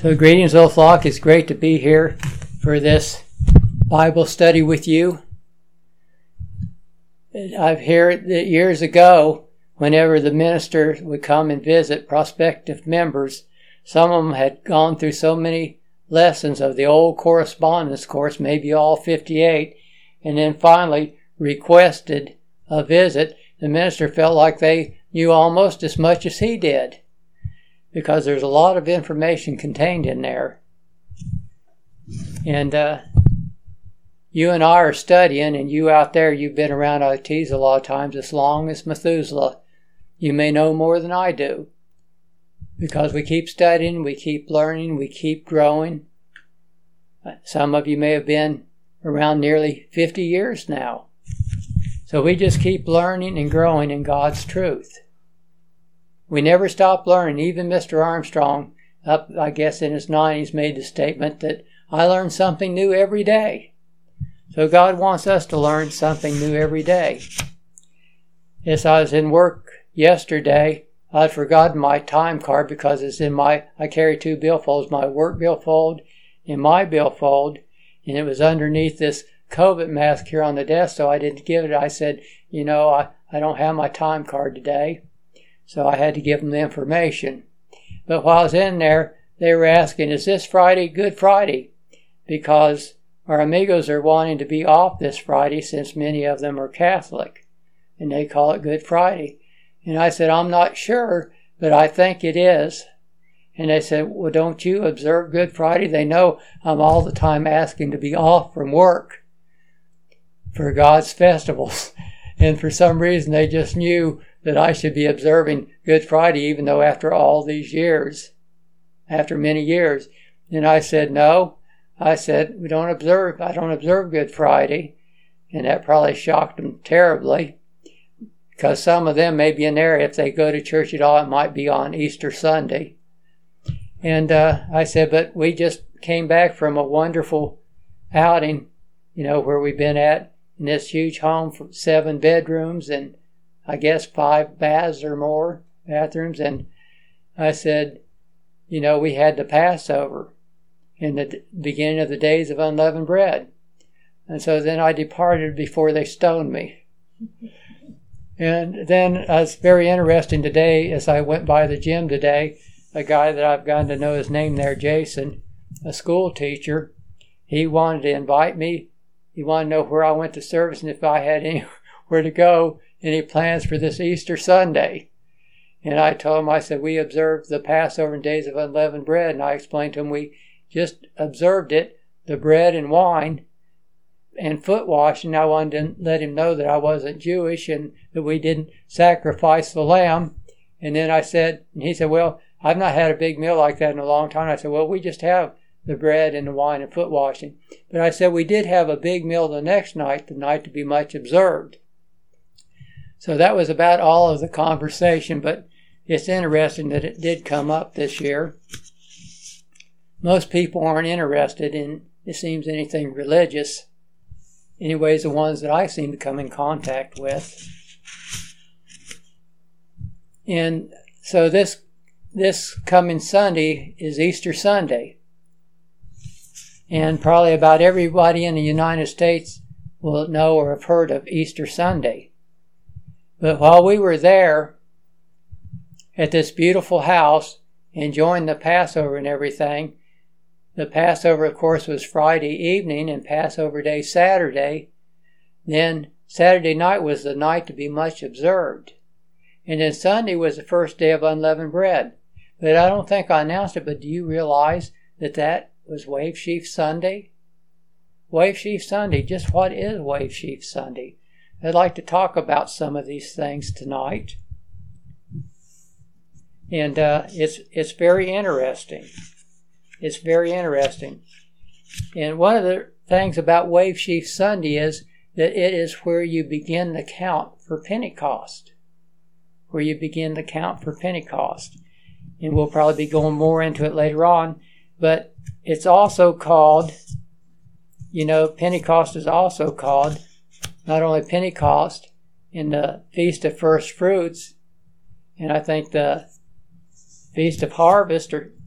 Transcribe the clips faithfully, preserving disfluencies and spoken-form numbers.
So greetings, little flock. It's great to be here for this Bible study with you. I've heard that years ago, whenever the minister would come and visit prospective members, some of them had gone through so many lessons of the old correspondence course, maybe all fifty-eight, and then finally requested a visit. The minister felt like they knew almost as much as he did, because there's a lot of information contained in there. And uh, you and I are studying, and you out there, you've been around I Ts a lot of times as long as Methuselah. You may know more than I do, because we keep studying, we keep learning, we keep growing. Some of you may have been around nearly fifty years now. So we just keep learning and growing in God's truth. We never stop learning. Even Mister Armstrong, up I guess in his nineties, made the statement that I learn something new every day. So God wants us to learn something new every day. Yes, I was in work yesterday. I'd forgotten my time card because it's in my, I carry two billfolds, my work billfold and my billfold, and it was underneath this COVID mask here on the desk, so I didn't give it. I said, you know, I, I don't have my time card today. So I had to give them the information. But while I was in there, they were asking, is this Friday Good Friday? Because our amigos are wanting to be off this Friday since many of them are Catholic, and they call it Good Friday. And I said, I'm not sure, but I think it is. And they said, well, don't you observe Good Friday? They know I'm all the time asking to be off from work for God's festivals. And for some reason, they just knew that I should be observing Good Friday, even though after all these years, after many years. And I said, no. I said, we don't observe, I don't observe Good Friday. And that probably shocked them terribly, because some of them may be in there, if they go to church at all, it might be on Easter Sunday. And uh, I said, but we just came back from a wonderful outing, you know, where we've been at in this huge home for seven bedrooms and I guess five baths or more, bathrooms. And I said, you know, we had the Passover in the beginning of the days of unleavened bread. And so then I departed before they stoned me. And then uh, it's very interesting today, as I went by the gym today, a guy that I've gotten to know his name there, Jason, a school teacher, he wanted to invite me. He wanted to know where I went to service and if I had anywhere to go, any plans for this Easter Sunday. And I told him, I said, we observed the Passover and days of unleavened bread. And I explained to him, we just observed it, the bread and wine and foot washing. I wanted to let him know that I wasn't Jewish and that we didn't sacrifice the lamb. And then I said, and he said, well, I've not had a big meal like that in a long time. I said, well, we just have the bread and the wine and foot washing. But I said, we did have a big meal the next night, the night to be much observed. So that was about all of the conversation, but it's interesting that it did come up this year. Most people aren't interested in, it seems, anything religious. Anyways, the ones that I seem to come in contact with. And so this this coming Sunday is Easter Sunday. And probably about everybody in the United States will know or have heard of Easter Sunday. But while we were there at this beautiful house, enjoying the Passover and everything, the Passover, of course, was Friday evening and Passover Day Saturday. Then Saturday night was the night to be much observed. And then Sunday was the first day of unleavened bread. But I don't think I announced it, but do you realize that that was Wave Sheaf Sunday? Wave Sheaf Sunday, just what is Wave Sheaf Sunday? I'd like to talk about some of these things tonight. And uh, it's it's very interesting. It's very interesting. And one of the things about Wave Sheaf Sunday is that it is where you begin the count for Pentecost. Where you begin the count for Pentecost. And we'll probably be going more into it later on. But it's also called, you know, Pentecost is also called not only Pentecost in the Feast of First Fruits, and I think the Feast of Harvest, or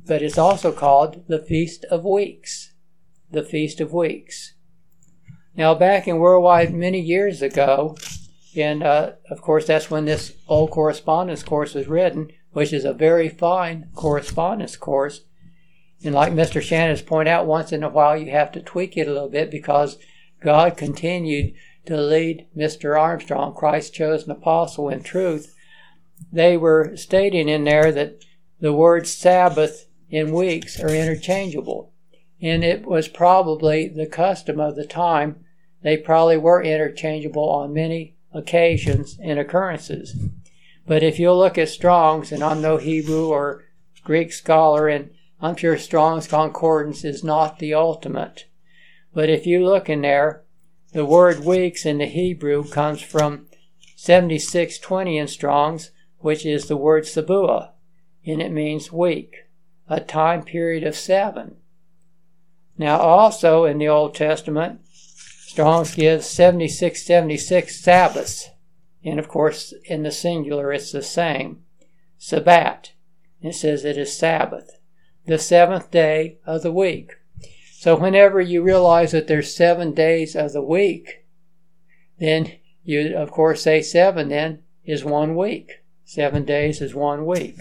but it's also called the Feast of Weeks. The Feast of Weeks. Now, back in Worldwide many years ago, and uh, of course that's when this old correspondence course was written, which is a very fine correspondence course. And like Mister Shannon has pointed out, once in a while you have to tweak it a little bit because God continued to lead Mister Armstrong, Christ's chosen apostle, in truth. They were stating in there that the words Sabbath and weeks are interchangeable. And it was probably the custom of the time. They probably were interchangeable on many occasions and occurrences. But if you look at Strong's, and I'm no Hebrew or Greek scholar, and I'm sure Strong's Concordance is not the ultimate. But if you look in there, the word weeks in the Hebrew comes from seventy-six twenty in Strong's, which is the word Sabua, and it means week, a time period of seven. Now also in the Old Testament, Strong's gives seventy-six seventy-six Sabbaths, and of course in the singular it's the same. Sabbat, it says it is Sabbath, the seventh day of the week. So whenever you realize that there's seven days of the week, then you of course say seven then is one week. Seven days is one week.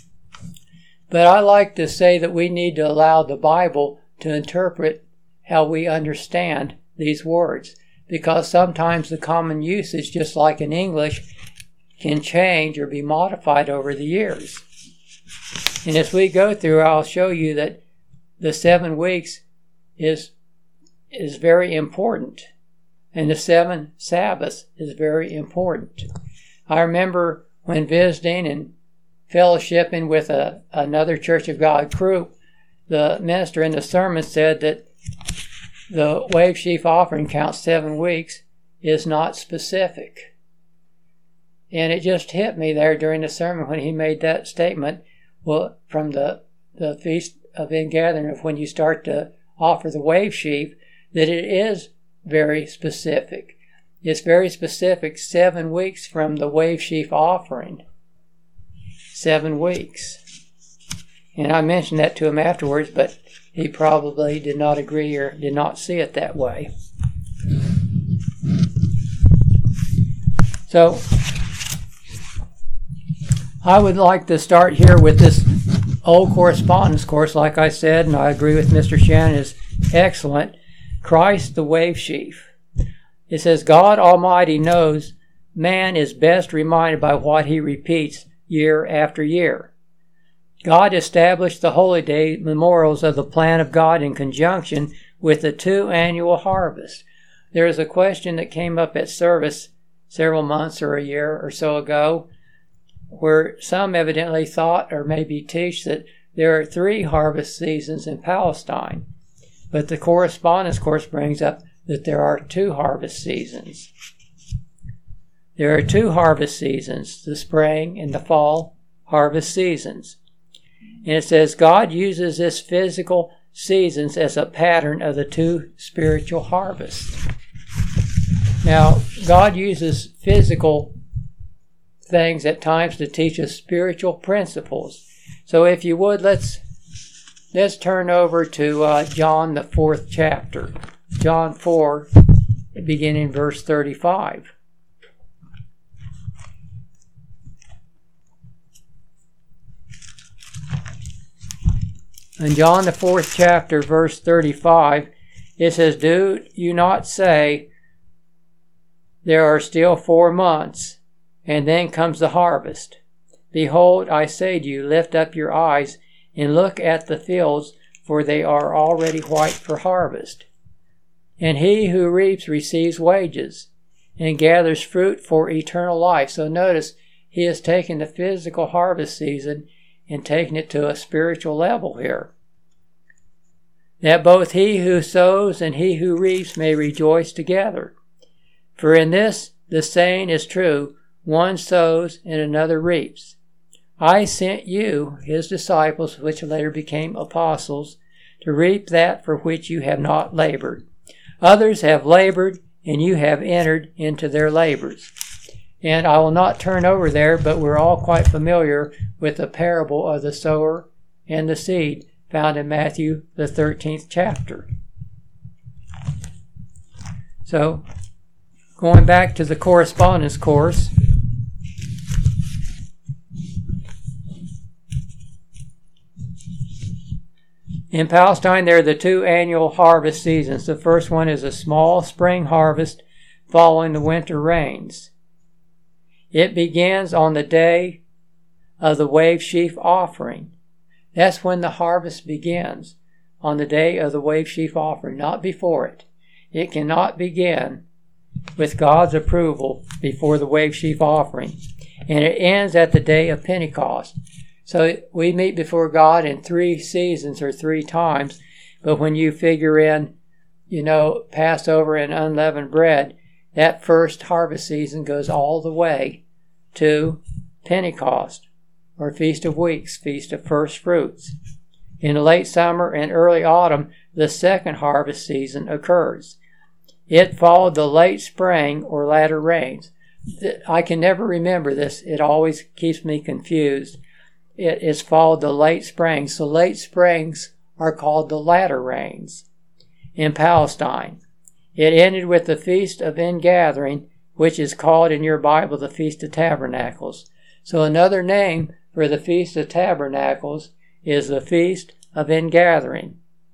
But I like to say that we need to allow the Bible to interpret how we understand these words, because sometimes the common usage, just like in English, can change or be modified over the years. And as we go through, I'll show you that the seven weeks is is very important, and the seven Sabbaths is very important. I remember when visiting and fellowshipping with a, another Church of God group, the minister in the sermon said that the wave sheaf offering count seven weeks is not specific. And it just hit me there during the sermon when he made that statement. Well, from the, the Feast of Ingathering, of when you start to offer the wave sheaf, that it is very specific. It's very specific, seven weeks from the wave sheaf offering. Seven weeks. And I mentioned that to him afterwards, but he probably did not agree or did not see it that way. So, I would like to start here with this old correspondence course, like I said, and I agree with Mister Shannon, is excellent. Christ the wave sheaf. It says, God Almighty knows man is best reminded by what he repeats year after year. God established the holy day memorials of the plan of God in conjunction with the two annual harvests. There is a question that came up at service several months or a year or so ago, where some evidently thought or maybe teach that there are three harvest seasons in Palestine. But the correspondence course brings up that there are two harvest seasons. There are two harvest seasons, the spring and the fall harvest seasons. And it says God uses this physical seasons as a pattern of the two spiritual harvests. Now, God uses physical things at times to teach us spiritual principles. So if you would, let's let's turn over to uh, John, the fourth chapter. John four, beginning verse thirty-five. In John, the fourth chapter, verse thirty-five, it says, Do you not say, there are still four months, and then comes the harvest? Behold, I say to you, lift up your eyes and look at the fields, for they are already white for harvest. And he who reaps receives wages, and gathers fruit for eternal life. So notice, he has taken the physical harvest season and taken it to a spiritual level here. That both he who sows and he who reaps may rejoice together. For in this the saying is true, one sows and another reaps. I sent you, his disciples, which later became apostles, to reap that for which you have not labored. Others have labored, and you have entered into their labors. And I will not turn over there, but we're all quite familiar with the parable of the sower and the seed, found in Matthew, the thirteenth chapter. So, going back to the correspondence course, in Palestine, there are the two annual harvest seasons. The first one is a small spring harvest following the winter rains. It begins on the day of the wave sheaf offering. That's when the harvest begins, on the day of the wave sheaf offering, not before it. It cannot begin with God's approval before the wave sheaf offering. And it ends at the day of Pentecost. So we meet before God in three seasons or three times, but when you figure in, you know, Passover and unleavened bread, that first harvest season goes all the way to Pentecost, or Feast of Weeks, Feast of First Fruits. In the late summer and early autumn, the second harvest season occurs. It followed the late spring or latter rains. I can never remember this. It always keeps me confused. It is followed the late springs. The late springs are called the latter rains in Palestine. It ended with the Feast of Ingathering, which is called in your Bible the Feast of Tabernacles. So another name for the Feast of Tabernacles is the Feast of Ingathering.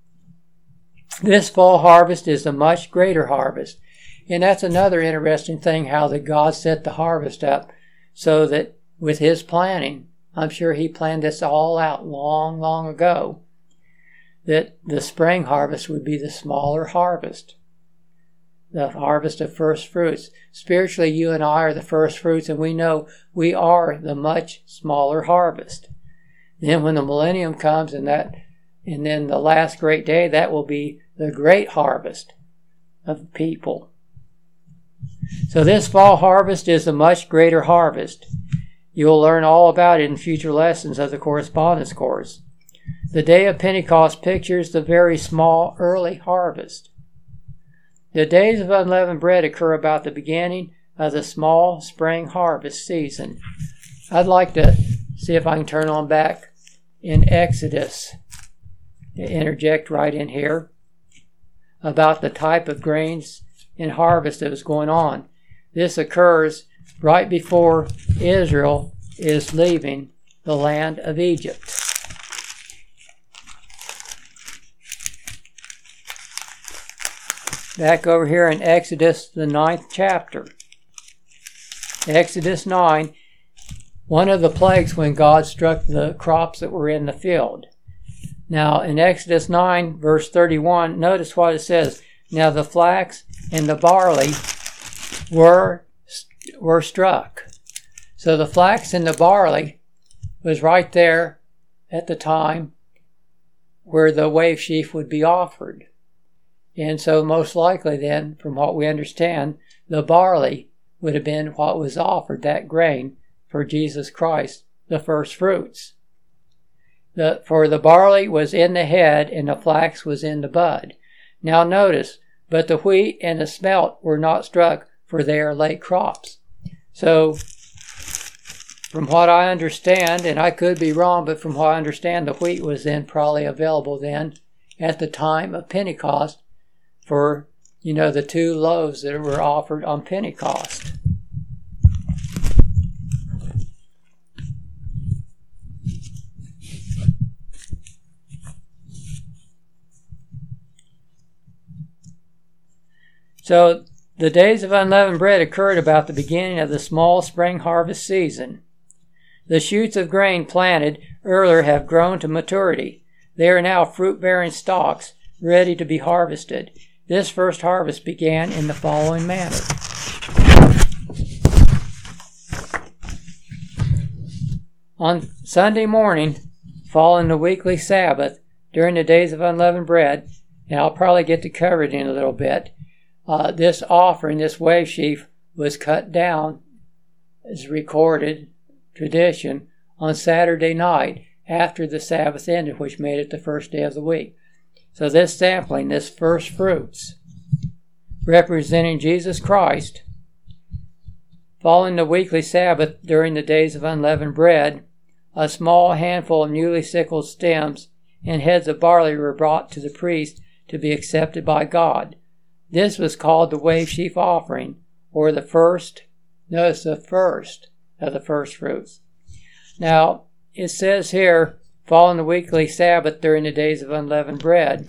This fall harvest is a much greater harvest. And that's another interesting thing, how that God set the harvest up so that with his planning, I'm sure he planned this all out long, long ago, that the spring harvest would be the smaller harvest, the harvest of first fruits. Spiritually, you and I are the first fruits, and we know we are the much smaller harvest. Then when the millennium comes and that, and then the last great day, that will be the great harvest of people. So this fall harvest is a much greater harvest. You'll learn all about it in future lessons of the correspondence course. The day of Pentecost pictures the very small early harvest. The days of unleavened bread occur about the beginning of the small spring harvest season. I'd like to see if I can turn on back in Exodus, interject right in here, about the type of grains and harvest that was going on. This occurs right before Israel is leaving the land of Egypt. Back over here in Exodus, the ninth chapter. Exodus nine, one of the plagues when God struck the crops that were in the field. Now, in Exodus nine, verse thirty-one, notice what it says. Now the flax and the barley were, were struck. So the flax and the barley was right there at the time where the wave sheaf would be offered. And so most likely then, from what we understand, the barley would have been what was offered, that grain, for Jesus Christ, the first fruits. The, for the barley was in the head and the flax was in the bud. Now notice, but the wheat and the spelt were not struck, for they are late crops. So, from what I understand, and I could be wrong, but from what I understand, the wheat was then probably available then at the time of Pentecost for, you know, the two loaves that were offered on Pentecost. So, the days of unleavened bread occurred about the beginning of the small spring harvest season. The shoots of grain planted earlier have grown to maturity. They are now fruit-bearing stalks, ready to be harvested. This first harvest began in the following manner. On Sunday morning, following the weekly Sabbath, during the days of unleavened bread, and I'll probably get to cover it in a little bit, uh, this offering, this wave sheaf, was cut down, as recorded tradition, on Saturday night after the Sabbath ended, which made it the first day of the week. So this sampling, this first fruits, representing Jesus Christ, following the weekly Sabbath during the days of unleavened bread, a small handful of newly sickled stems and heads of barley were brought to the priest to be accepted by God. This was called the wave sheaf offering, or the first, notice the first of the first fruits. Now, it says here, following the weekly Sabbath during the days of unleavened bread.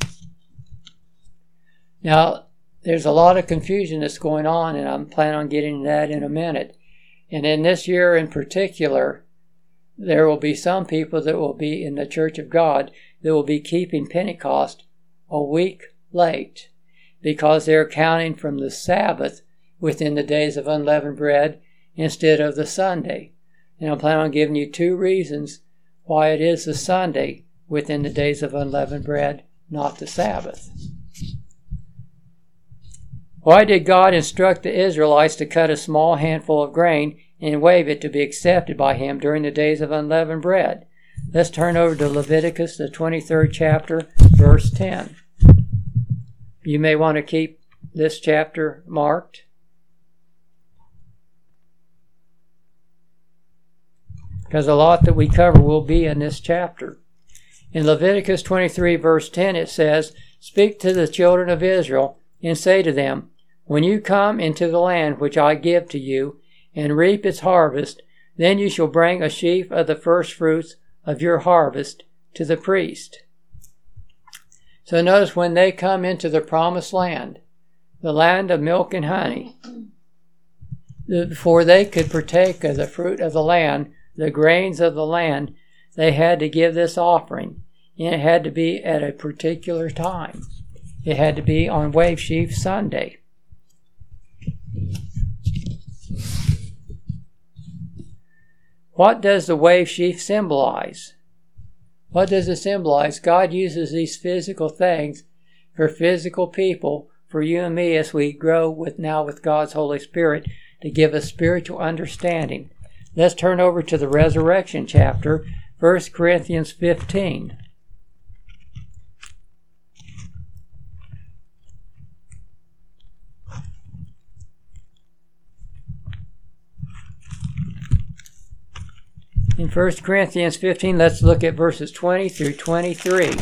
Now, there's a lot of confusion that's going on, and I'm planning on getting to that in a minute. And in this year in particular, there will be some people that will be in the Church of God that will be keeping Pentecost a week late because they're counting from the Sabbath within the days of unleavened bread instead of the Sunday. And I'm planning on giving you two reasons why it is the Sunday within the days of unleavened bread, not the Sabbath. Why did God instruct the Israelites to cut a small handful of grain and wave it to be accepted by Him during the days of unleavened bread? Let's turn over to Leviticus, the twenty-third chapter, verse ten. You may want to keep this chapter marked. Because a lot that we cover will be in this chapter. In Leviticus twenty-three, verse ten, it says, "Speak to the children of Israel, and say to them, when you come into the land which I give to you, and reap its harvest, then you shall bring a sheaf of the first fruits of your harvest to the priest." So notice when they come into the promised land, the land of milk and honey, before they could partake of the fruit of the land, the grains of the land, they had to give this offering. And it had to be at a particular time. It had to be on Wave Sheaf Sunday. What does the wave sheaf symbolize? What does it symbolize? God uses these physical things for physical people, for you and me as we grow with now with God's Holy Spirit to give us spiritual understanding. Let's turn over to the resurrection chapter, First Corinthians fifteen. In First Corinthians fifteen, let's look at verses twenty through twenty-three.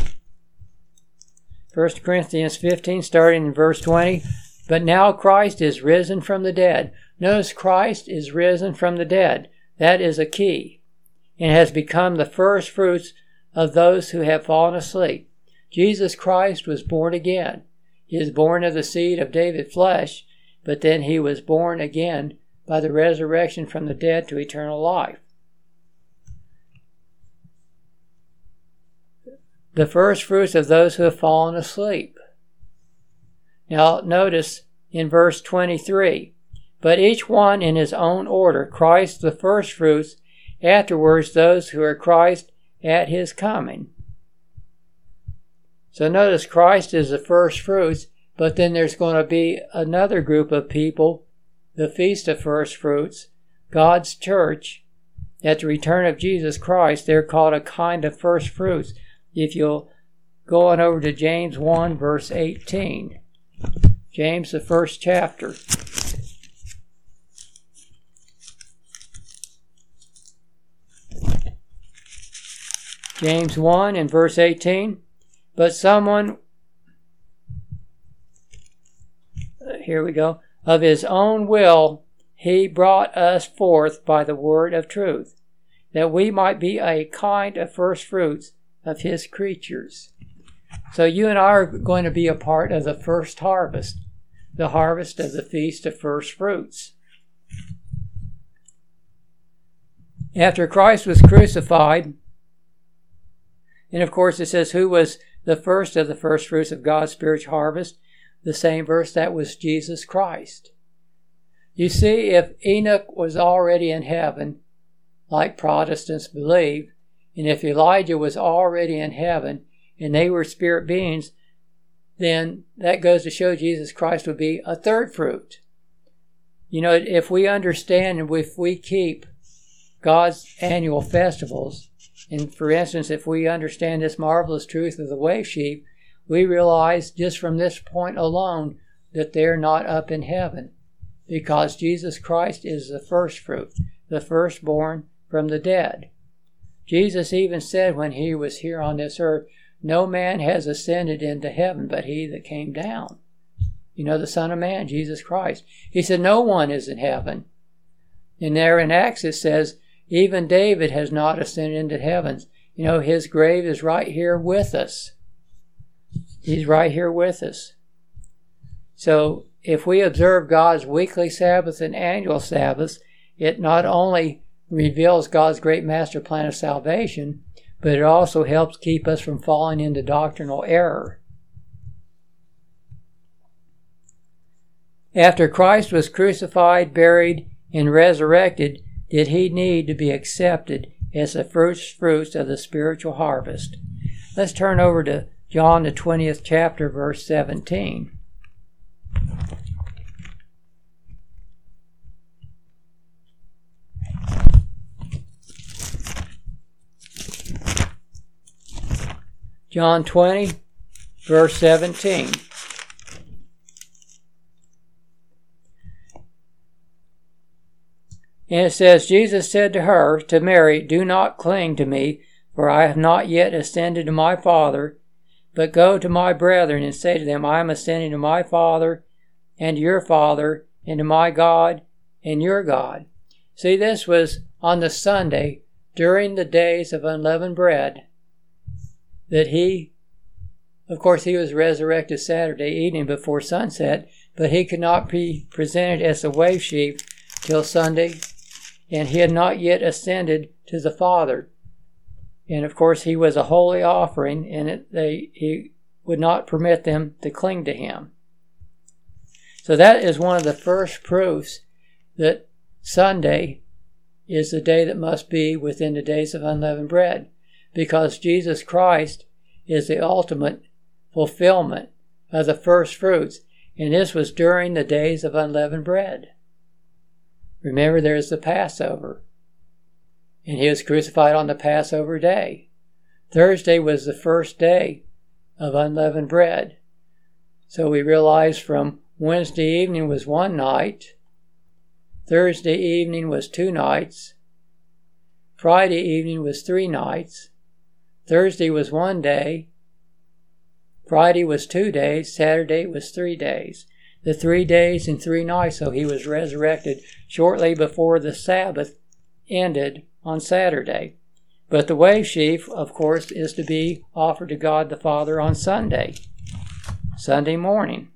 First Corinthians fifteen, starting in verse twenty. "But now Christ is risen from the dead." Notice Christ is risen from the dead. That is a key. "And has become the first fruits of those who have fallen asleep." Jesus Christ was born again. He is born of the seed of David flesh, but then he was born again by the resurrection from the dead to eternal life. The first fruits of those who have fallen asleep. Now notice in verse twenty-three, "But each one in his own order, Christ the first fruits, afterwards those who are Christ at his coming." So notice Christ is the first fruits, but then there's going to be another group of people, the Feast of First Fruits, God's church. At the return of Jesus Christ, they're called a kind of first fruits. If you'll go on over to James one, verse eighteen. James, the first chapter. James one and verse eighteen. "But someone," here we go, "of his own will he brought us forth by the word of truth, that we might be a kind of first fruits of his creatures." So you and I are going to be a part of the first harvest, the harvest of the Feast of First Fruits. After Christ was crucified, and of course it says who was the first of the first fruits of God's spiritual harvest, the same verse, that was Jesus Christ. You see, if Enoch was already in heaven, like Protestants believe, and if Elijah was already in heaven and they were spirit beings, then that goes to show Jesus Christ would be a third fruit. You know, if we understand and if we keep God's annual festivals, and for instance, if we understand this marvelous truth of the wave sheep, we realize just from this point alone that they're not up in heaven, because Jesus Christ is the first fruit, the firstborn from the dead. Jesus even said when he was here on this earth, no man has ascended into heaven but he that came down. You know, the Son of Man, Jesus Christ. He said, no one is in heaven. And there in Acts it says, even David has not ascended into heavens. You know, his grave is right here with us. He's right here with us. So if we observe God's weekly Sabbath and annual Sabbaths, it not only reveals God's great master plan of salvation, but it also helps keep us from falling into doctrinal error. After Christ was crucified, buried, and resurrected, did he need to be accepted as the first fruits of the spiritual harvest? Let's turn over to John the twentieth chapter, verse seventeen. John twenty, verse seventeen. And it says, Jesus said to her, to Mary, do not cling to me, for I have not yet ascended to my Father, but go to my brethren and say to them, I am ascending to my Father and your Father, and to my God and your God. See, this was on the Sunday during the days of unleavened bread that he, of course, he was resurrected Saturday evening before sunset, but he could not be presented as a wave sheaf till Sunday, and he had not yet ascended to the Father. And of course, he was a holy offering, and it, they, he would not permit them to cling to him. So that is one of the first proofs that Sunday is the day that must be within the days of unleavened bread, because Jesus Christ is the ultimate fulfillment of the first fruits, and this was during the days of unleavened bread. Remember, there's the Passover, and he was crucified on the Passover day. Thursday was the first day of unleavened bread. So we realize from Wednesday evening was one night, Thursday evening was two nights, Friday evening was three nights, Thursday was one day, Friday was two days, Saturday was three days. The three days and three nights, so he was resurrected shortly before the Sabbath ended on Saturday. But the wave sheaf, of course, is to be offered to God the Father on Sunday, Sunday morning.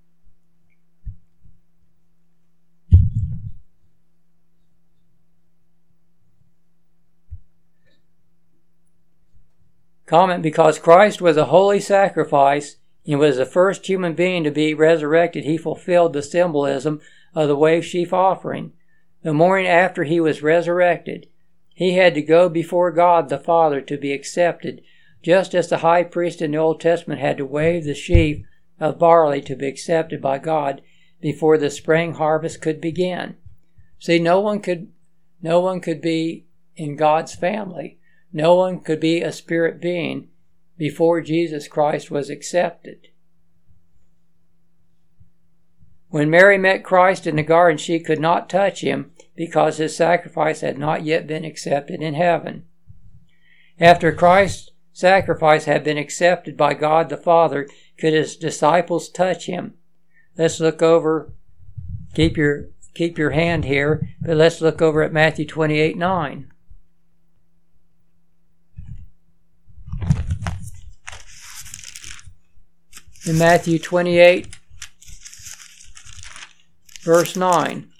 Comment, because Christ was a holy sacrifice and was the first human being to be resurrected, he fulfilled the symbolism of the wave sheaf offering. The morning after he was resurrected, he had to go before God the Father to be accepted, just as the high priest in the Old Testament had to wave the sheaf of barley to be accepted by God before the spring harvest could begin. See, no one could, no one could be in God's family. No one could be a spirit being before Jesus Christ was accepted. When Mary met Christ in the garden, she could not touch him because his sacrifice had not yet been accepted in heaven. After Christ's sacrifice had been accepted by God the Father, could his disciples touch him? Let's look over, keep your, keep your hand here, but let's look over at Matthew twenty-eight nine. In Matthew twenty-eight, verse nine.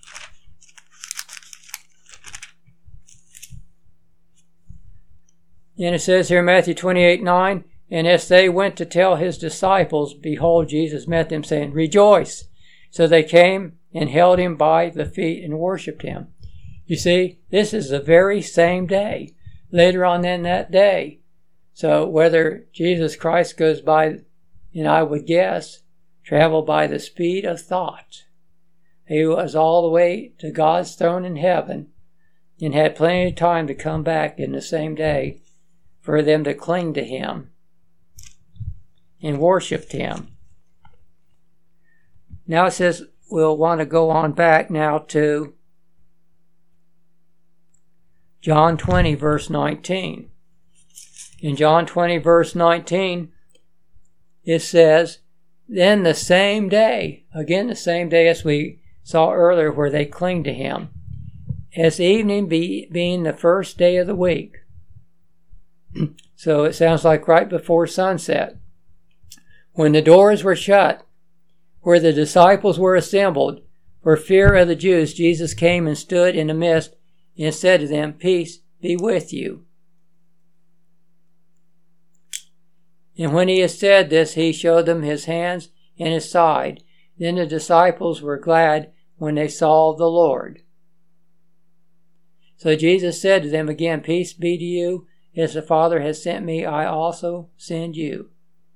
And it says here in Matthew twenty-eight nine, and as they went to tell his disciples, behold, Jesus met them, saying, rejoice. So they came and held him by the feet and worshipped him. You see, this is the very same day, later on in that day. So whether Jesus Christ goes by, and I would guess, travel by the speed of thought. He was all the way to God's throne in heaven and had plenty of time to come back in the same day for them to cling to him and worship him. Now it says we'll want to go on back now to John twenty, verse nineteen. In John twenty, verse nineteen, it says, then the same day, again the same day as we saw earlier where they cling to him, as evening be, being the first day of the week. So it sounds like right before sunset. When the doors were shut, where the disciples were assembled, for fear of the Jews, Jesus came and stood in the midst and said to them, peace be with you. And when he had said this, he showed them his hands and his side. Then the disciples were glad when they saw the Lord. So Jesus said to them again, peace be to you. As the Father has sent me, I also send you.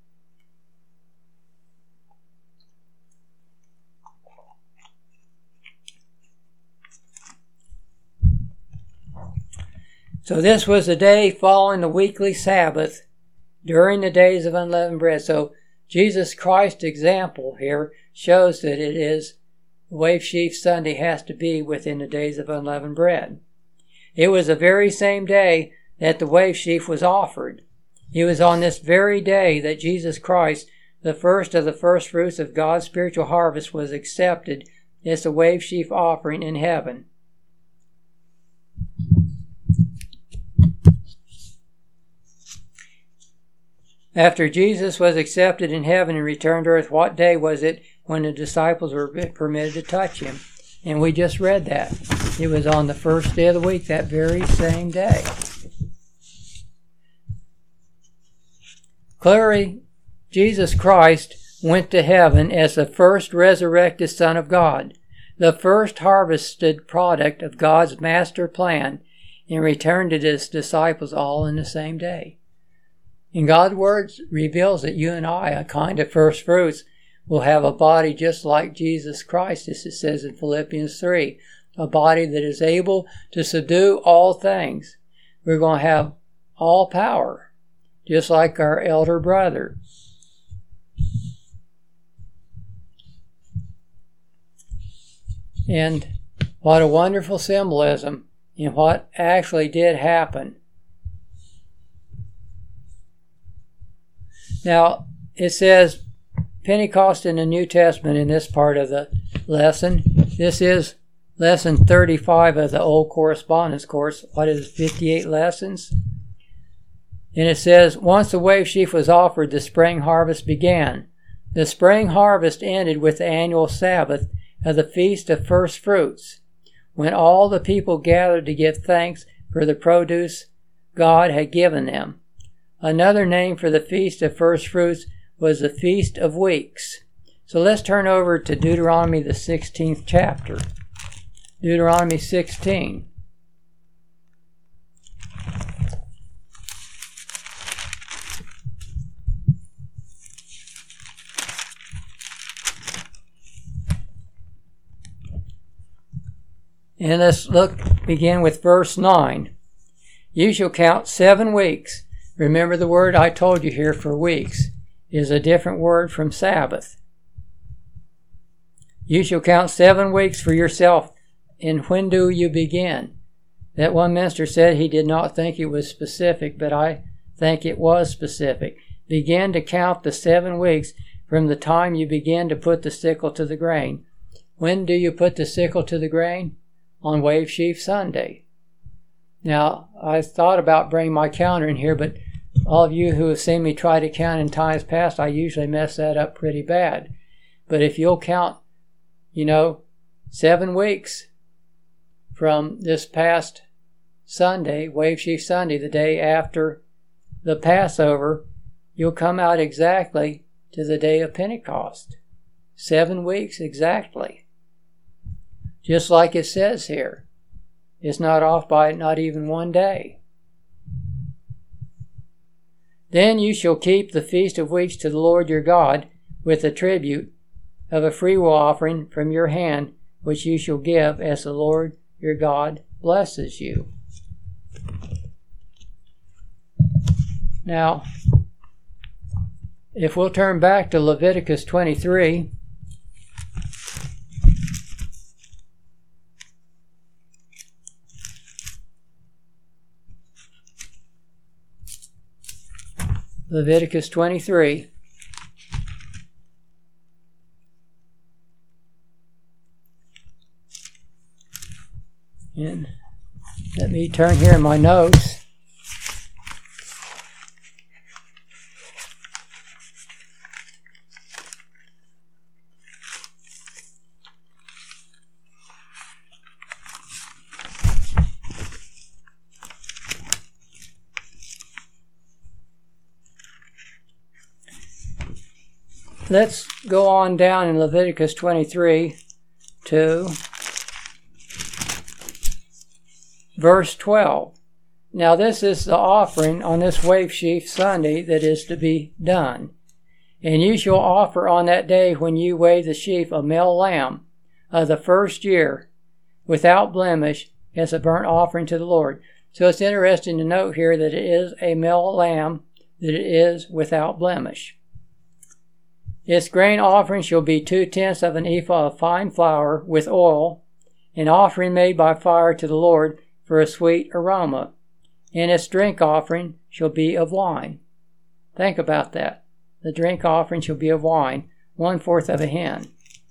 So this was the day following the weekly Sabbath during the days of unleavened bread. So Jesus Christ's example here shows that it is Wave Sheaf Sunday has to be within the days of unleavened bread. It was the very same day that the wave sheaf was offered. It was on this very day that Jesus Christ, the first of the first fruits of God's spiritual harvest, was accepted as the wave sheaf offering in heaven. After Jesus was accepted in heaven and returned to earth, what day was it when the disciples were permitted to touch him? And we just read that. It was on the first day of the week, that very same day. Clearly, Jesus Christ went to heaven as the first resurrected Son of God, the first harvested product of God's master plan, and returned to his disciples all in the same day. And God's Word reveals that you and I, a kind of first fruits, will have a body just like Jesus Christ, as it says in Philippians three, a body that is able to subdue all things. We're going to have all power, just like our elder brother. And what a wonderful symbolism in what actually did happen. Now, it says Pentecost in the New Testament in this part of the lesson. This is lesson thirty-five of the Old Correspondence course. What is it, fifty-eight lessons? And it says, once the wave sheaf was offered, the spring harvest began. The spring harvest ended with the annual Sabbath of the Feast of First Fruits, when all the people gathered to give thanks for the produce God had given them. Another name for the Feast of First Fruits was the Feast of Weeks. So let's turn over to Deuteronomy, the sixteenth chapter. Deuteronomy sixteen. And let's look, begin with verse nine. You shall count seven weeks. Remember, the word I told you here for weeks is a different word from Sabbath. You shall count seven weeks for yourself. And when do you begin? That one minister said he did not think it was specific, but I think it was specific. Begin to count the seven weeks from the time you begin to put the sickle to the grain. When do you put the sickle to the grain? On Wave Sheaf Sunday. Now, I thought about bringing my counter in here, but all of you who have seen me try to count in times past, I usually mess that up pretty bad. But if you'll count, you know, seven weeks from this past Sunday, Wave Sheaf Sunday, the day after the Passover, you'll come out exactly to the day of Pentecost. Seven weeks exactly. Just like it says here. It's not off by not even one day. Then you shall keep the Feast of Weeks to the Lord your God with a tribute of a freewill offering from your hand, which you shall give as the Lord your God blesses you. Now, if we'll turn back to Leviticus twenty-three, Leviticus twenty-three. And let me turn here in my notes. Let's go on down in Leviticus twenty-three to verse twelve. Now this is the offering on this wave sheaf Sunday that is to be done. And you shall offer on that day when you wave the sheaf a male lamb of the first year without blemish as a burnt offering to the Lord. So it's interesting to note here that it is a male lamb, that it is without blemish. Its grain offering shall be two-tenths of an ephah of fine flour with oil, an offering made by fire to the Lord for a sweet aroma, and its drink offering shall be of wine. Think about that. The drink offering shall be of wine, one-fourth of a hin.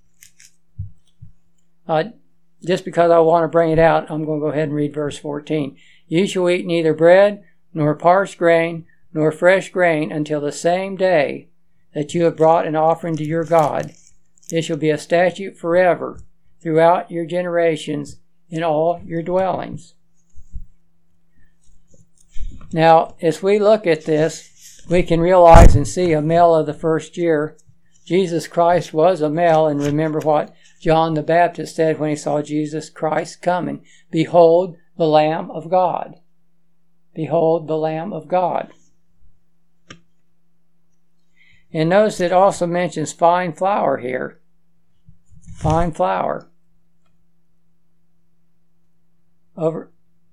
Uh, just because I want to bring it out, I'm going to go ahead and read verse fourteen. You shall eat neither bread, nor parched grain, nor fresh grain until the same day that you have brought an offering to your God. It shall be a statute forever throughout your generations in all your dwellings. Now, as we look at this, we can realize and see a male of the first year. Jesus Christ was a male, and remember what John the Baptist said when he saw Jesus Christ coming. Behold the Lamb of God. Behold the Lamb of God. And notice it also mentions fine flour here. Fine flour. Over.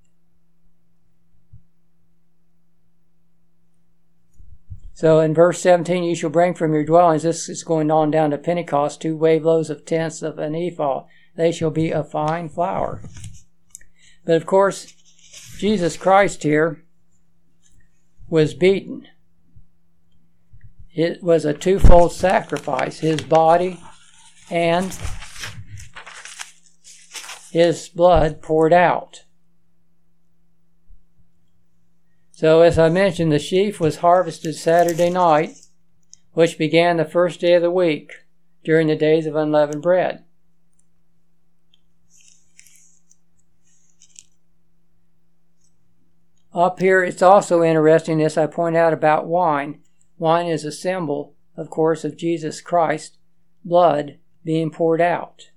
So in verse seventeen, you shall bring from your dwellings, this is going on down to Pentecost, two wave loaves of tenths of an ephah. They shall be of fine flour. But of course, Jesus Christ here was beaten. It was a twofold sacrifice, his body and his blood poured out. So as I mentioned, the sheaf was harvested Saturday night, which began the first day of the week during the days of unleavened bread. Up here, it's also interesting, as I point out about wine. Wine is a symbol, of course, of Jesus Christ's blood being poured out.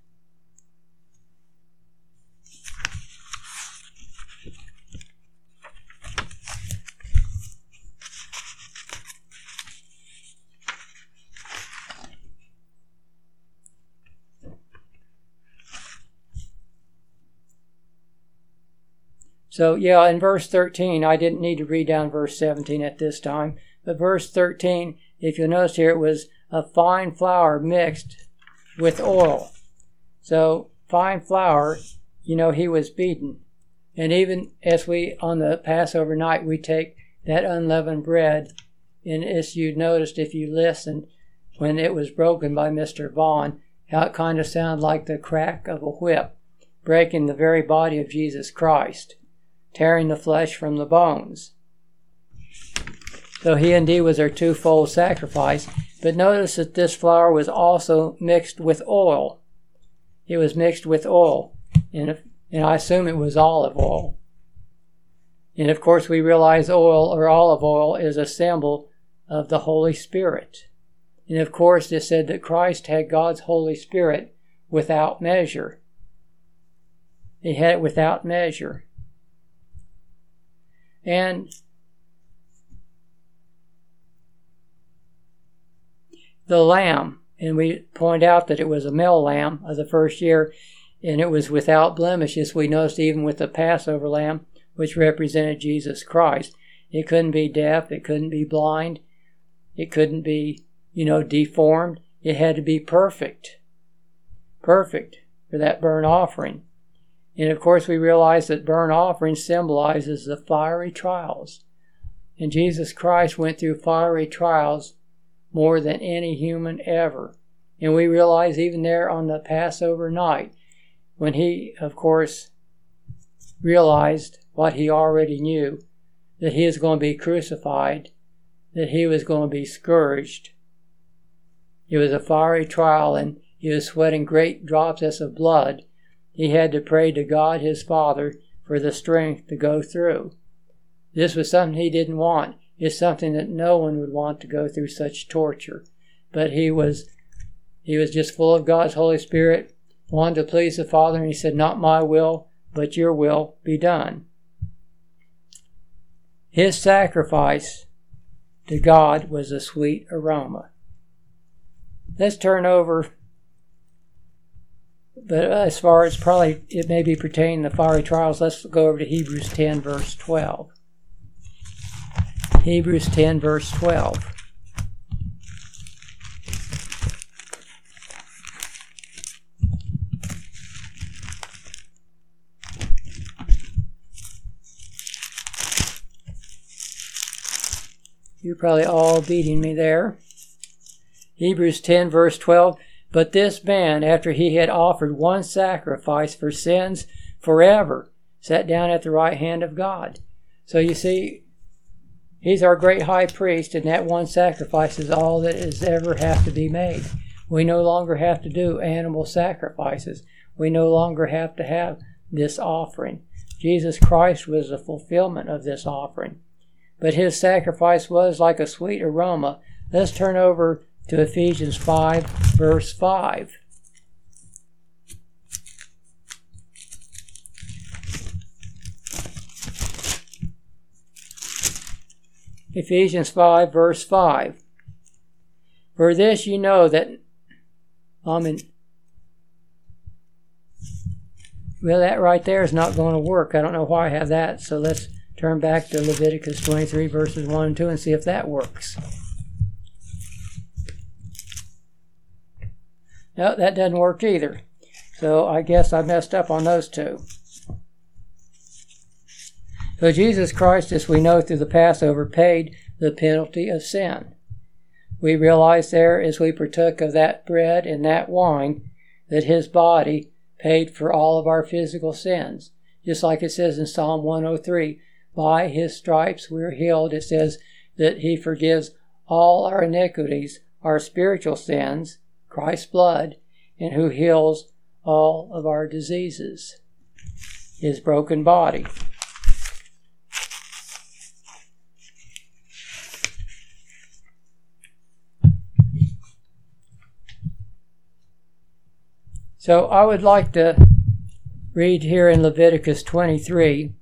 So, yeah, in verse thirteen, I didn't need to read down verse seventeen at this time. But verse thirteen, if you'll notice here, it was a fine flour mixed with oil. So fine flour, you know, he was beaten. And even as we, on the Passover night, we take that unleavened bread, and as you noticed if you listened, when it was broken by Mister Vaughn, how it kind of sounded like the crack of a whip, breaking the very body of Jesus Christ, tearing the flesh from the bones. So he indeed was our twofold sacrifice. But notice that this flour was also mixed with oil. It was mixed with oil. And, if, and I assume it was olive oil. And of course we realize oil or olive oil is a symbol of the Holy Spirit. And of course it said that Christ had God's Holy Spirit without measure. He had it without measure. And the lamb, and we point out that it was a male lamb of the first year, and it was without blemish, as we noticed even with the Passover lamb, which represented Jesus Christ. It couldn't be deaf, it couldn't be blind, it couldn't be, you know, deformed. It had to be perfect. Perfect for that burnt offering. And of course we realize that burnt offering symbolizes the fiery trials And Jesus Christ went through fiery trials more than any human ever. And we realize even there on the Passover night, when he, of course, realized what he already knew, that he was going to be crucified, that he was going to be scourged. It was a fiery trial, and he was sweating great drops as of blood. He had to pray to God his Father for the strength to go through. This was something he didn't want. It's something that no one would want to go through such torture. But he was he was just full of God's Holy Spirit, wanted to please the Father, and he said, "Not my will, but your will be done." His sacrifice to God was a sweet aroma. Let's turn over, but as far as probably it may be pertaining to fiery trials, let's go over to Hebrews ten, verse twelve. Hebrews ten, verse twelve. You're probably all beating me there. Hebrews ten, verse twelve. But this man, after he had offered one sacrifice for sins forever, sat down at the right hand of God. So you see, he's our great high priest, and that one sacrifice is all that is ever have to be made. We no longer have to do animal sacrifices. We no longer have to have this offering. Jesus Christ was the fulfillment of this offering. But his sacrifice was like a sweet aroma. Let's turn over to Ephesians five, verse five. Ephesians five, verse five. For this you know that, I mean, well, that right there is not going to work. I don't know why I have that, so let's turn back to Leviticus twenty-three, verses one and two, and see if that works. No, that doesn't work either. So I guess I messed up on those two. So Jesus Christ, as we know through the Passover, paid the penalty of sin. We realize there, as we partook of that bread and that wine, that his body paid for all of our physical sins. Just like it says in Psalm one oh three, by his stripes we're healed. It says that he forgives all our iniquities, our spiritual sins, Christ's blood, and who heals all of our diseases, his broken body. So I would like to read here in Leviticus twenty-three.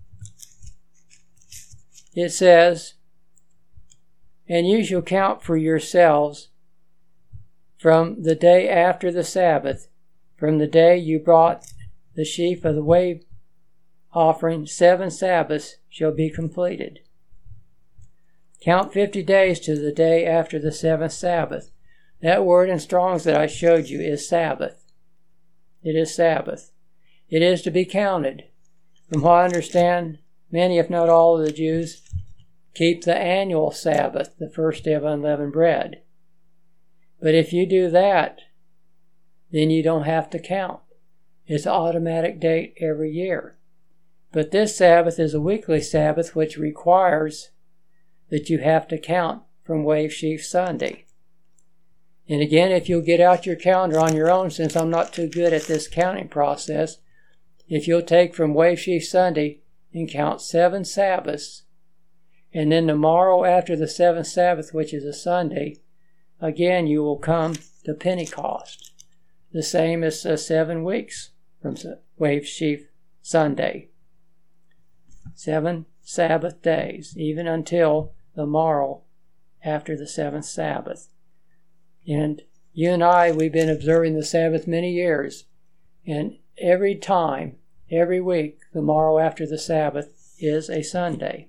It says, and you shall count for yourselves from the day after the Sabbath, from the day you brought the sheaf of the wave offering, seven Sabbaths shall be completed. Count fifty days to the day after the seventh Sabbath. That word in Strong's that I showed you is Sabbath. It is Sabbath. It is to be counted. From what I understand, many, if not all, of the Jews keep the annual Sabbath, the first day of unleavened bread. But if you do that, then you don't have to count. It's an automatic date every year. But this Sabbath is a weekly Sabbath, which requires that you have to count from Wave Sheaf Sunday. And again, if you'll get out your calendar on your own, since I'm not too good at this counting process, if you'll take from Wave Sheaf Sunday and count seven Sabbaths, and then tomorrow after the seventh Sabbath, which is a Sunday, again you will come to Pentecost. The same as uh, seven weeks from Wave Sheaf Sunday. Seven Sabbath days, even until the morrow after the seventh Sabbath. And you and I, we've been observing the Sabbath many years, and every time, every week, the morrow after the Sabbath is a Sunday.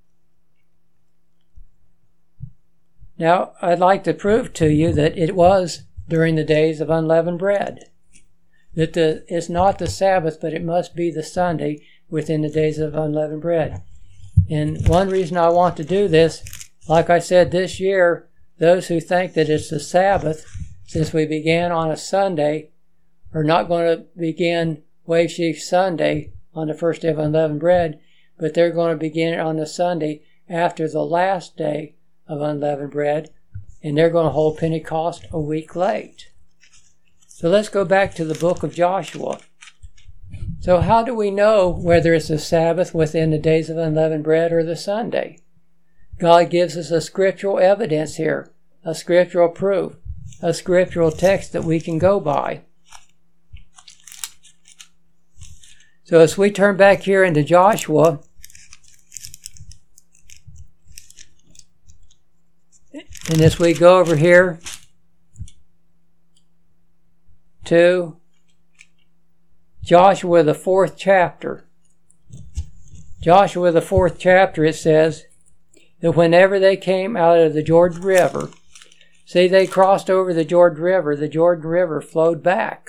Now, I'd like to prove to you that it was during the days of unleavened bread. That the, it's not the Sabbath, but it must be the Sunday within the days of unleavened bread. And one reason I want to do this, like I said, this year, those who think that it's the Sabbath, since we began on a Sunday, are not going to begin Wave Sheaf Sunday on the first day of unleavened bread, but they're going to begin it on the Sunday after the last day of unleavened bread, and they're going to hold Pentecost a week late. So let's go back to the book of Joshua. So how do we know whether it's the Sabbath within the days of unleavened bread or the Sunday? God gives us a scriptural evidence here, a scriptural proof, a scriptural text that we can go by. So as we turn back here into Joshua, and as we go over here to Joshua, the fourth chapter. Joshua, the fourth chapter, it says that whenever they came out of the Jordan River, see, they crossed over the Jordan River. The Jordan River flowed back.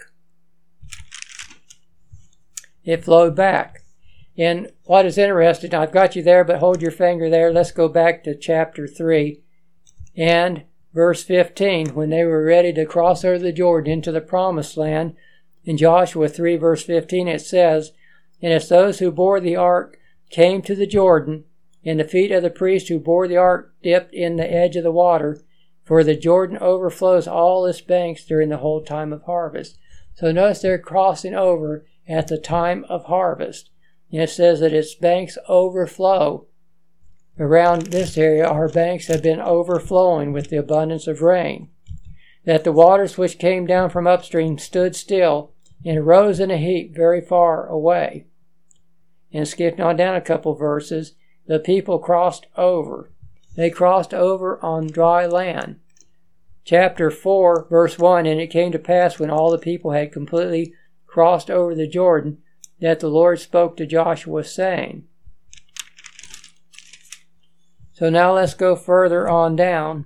It flowed back. And what is interesting, I've got you there, but hold your finger there. Let's go back to chapter three and verse fifteen. When they were ready to cross over the Jordan into the promised land, in Joshua three, verse fifteen, it says, "And as those who bore the ark came to the Jordan, and the feet of the priest who bore the ark dipped in the edge of the water, for the Jordan overflows all its banks during the whole time of harvest." So notice they're crossing over at the time of harvest. And it says that its banks overflow. Around this area, our banks have been overflowing with the abundance of rain. That the waters which came down from upstream stood still and arose in a heap very far away. And skipping on down a couple verses, the people crossed over. They crossed over on dry land. Chapter four, verse one, "And it came to pass when all the people had completely crossed over the Jordan, that the Lord spoke to Joshua, saying." So now let's go further on down.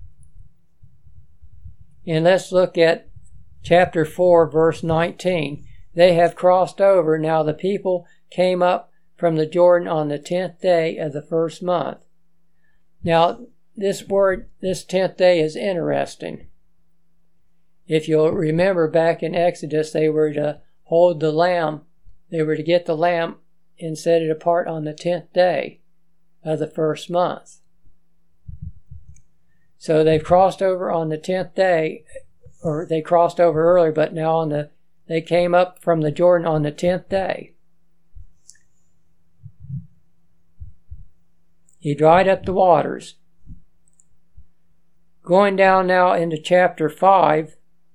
And let's look at chapter four, verse nineteen. They have crossed over. Now the people came up from the Jordan on the tenth day of the first month. Now, this word, this tenth day is interesting. If you'll remember back in Exodus, they were to hold the lamb. They were to get the lamb and set it apart on the tenth day of the first month. So they've crossed over on the tenth day, or they crossed over earlier, but now on the they came up from the Jordan on the tenth day. He dried up the waters. Going down now into chapter five,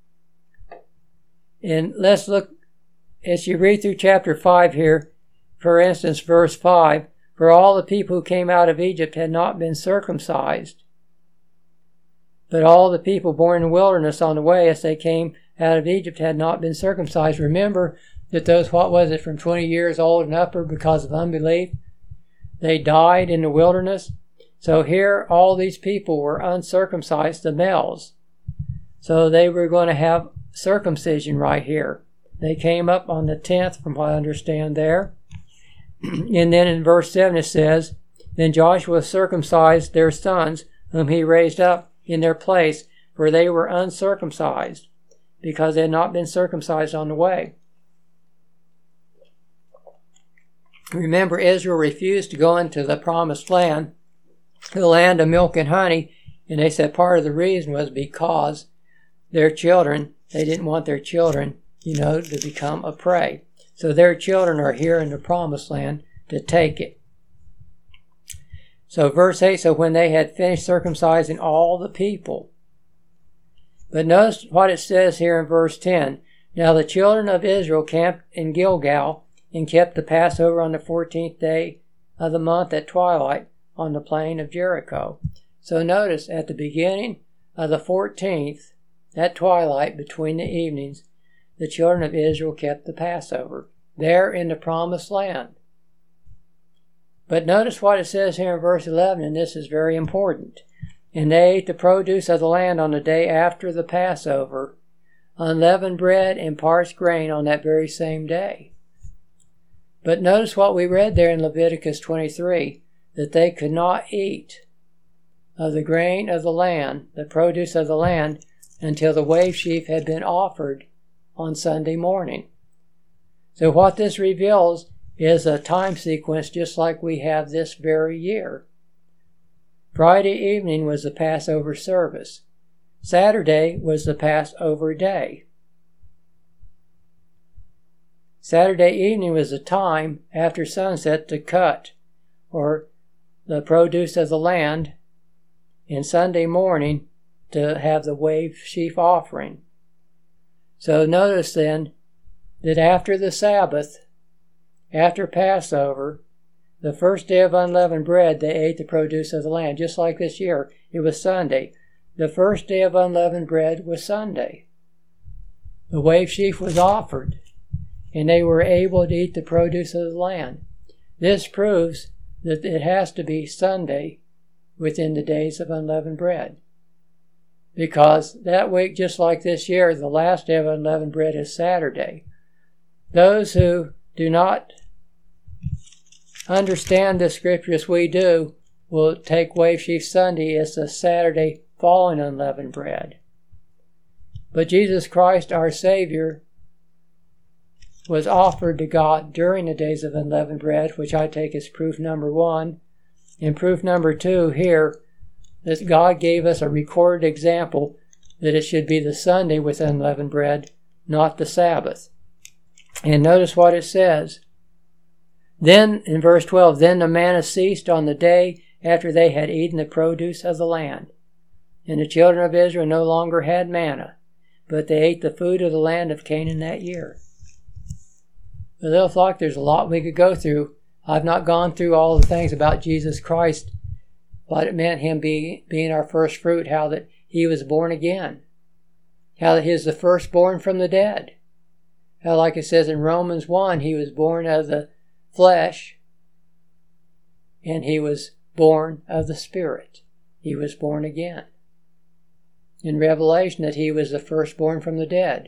and let's look, as you read through chapter five here, for instance, verse five, "For all the people who came out of Egypt had not been circumcised, but all the people born in the wilderness on the way as they came out of Egypt had not been circumcised." Remember that those, what was it, from twenty years old and upward because of unbelief, they died in the wilderness. So here all these people were uncircumcised, the males. So they were going to have circumcision right here. They came up on the tenth, from what I understand there. And then in verse seven it says, "Then Joshua circumcised their sons, whom he raised up in their place, for they were uncircumcised, because they had not been circumcised on the way." Remember, Israel refused to go into the promised land, the land of milk and honey, and they said part of the reason was because their children, they didn't want their children, you know, to become a prey. So their children are here in the promised land to take it. So verse eight, "So when they had finished circumcising all the people." But notice what it says here in verse ten. "Now the children of Israel camped in Gilgal and kept the Passover on the fourteenth day of the month at twilight on the plain of Jericho." So notice at the beginning of the fourteenth, at twilight between the evenings, the children of Israel kept the Passover there in the promised land. But notice what it says here in verse eleven, and this is very important. "And they ate the produce of the land on the day after the Passover, unleavened bread and parched grain on that very same day." But notice what we read there in Leviticus twenty-three. that they could not eat of the grain of the land, the produce of the land, until the wave sheaf had been offered on Sunday morning. So what this reveals is a time sequence just like we have this very year. Friday evening was the Passover service. Saturday was the Passover day. Saturday evening was the time after sunset to cut, or the produce of the land, and Sunday morning to have the wave sheaf offering. So notice then that after the Sabbath, after Passover, the first day of unleavened bread, they ate the produce of the land. Just like this year, it was Sunday. The first day of unleavened bread was Sunday. The wave sheaf was offered, and they were able to eat the produce of the land. This proves that it has to be Sunday within the days of unleavened bread. Because that week, just like this year, the last day of unleavened bread is Saturday. Those who do not understand the scripture as we do will take Wave Sheaf Sunday as the Saturday following unleavened bread. But Jesus Christ, our Savior, was offered to God during the days of unleavened bread, which I take as proof number one. And proof number two here, that God gave us a recorded example that it should be the Sunday with unleavened bread, not the Sabbath. And notice what it says. Then, in verse twelve, then the manna ceased on the day after they had eaten the produce of the land. And the children of Israel no longer had manna, but they ate the food of the land of Canaan that year. A little flock, there's a lot we could go through. I've not gone through all the things about Jesus Christ, what it meant him being, being our first fruit, how that he was born again, how that he is the firstborn from the dead, how, like it says in Romans one, he was born of the flesh, and he was born of the Spirit. He was born again. In Revelation, that he was the firstborn from the dead.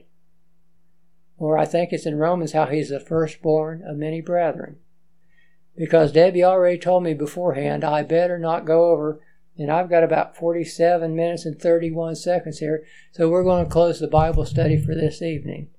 Or I think it's in Romans how he's the firstborn of many brethren. Because Debbie already told me beforehand, I better not go over, and I've got about forty-seven minutes and thirty-one seconds here, so we're going to close the Bible study for this evening.